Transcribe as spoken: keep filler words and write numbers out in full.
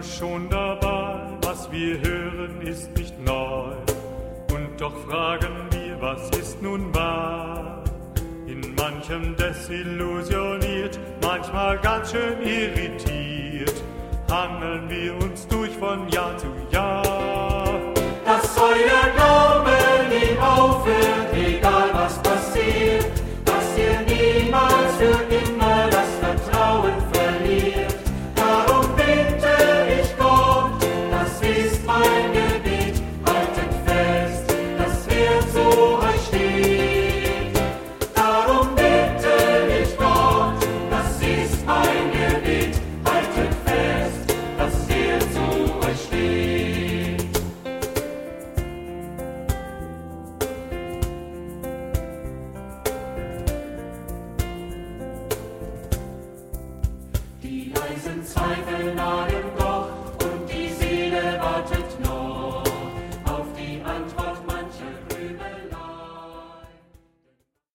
schon dabei, was wir hören, ist nicht neu. Und doch fragen wir, was ist nun wahr? In manchem desillusioniert, manchmal ganz schön irritiert, hangeln wir uns durch von Jahr zu Jahr. Dass euer Glaube nie aufhört, egal was passiert, dass ihr niemals für immer das Vertrauen verliert. Darum bitte ich Gott, das ist mein Gebet, haltet fest, das Herz zu euch steht. Darum bitte ich Gott, das ist mein Gebet, haltet fest, das Herz zu euch steht. Die leisen Zweifel nahe